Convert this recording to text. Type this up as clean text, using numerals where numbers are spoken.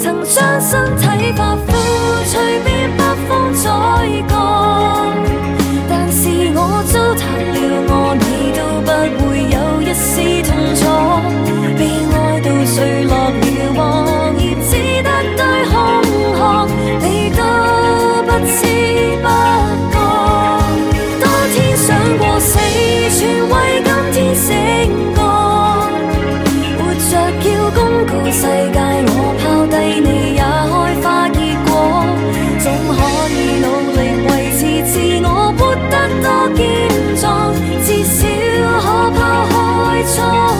曾將身體發膚，隨便北風再降，但是我糟蹋了我，你都不會有一絲痛楚。被愛到墜落了黃葉，只得堆空殼，你都不知不覺。當天想過死，全為今天醒覺，活着要公告世界，我拋低你也開花結果，總可以努力維持自我，活得多堅壯，至少可拋開錯。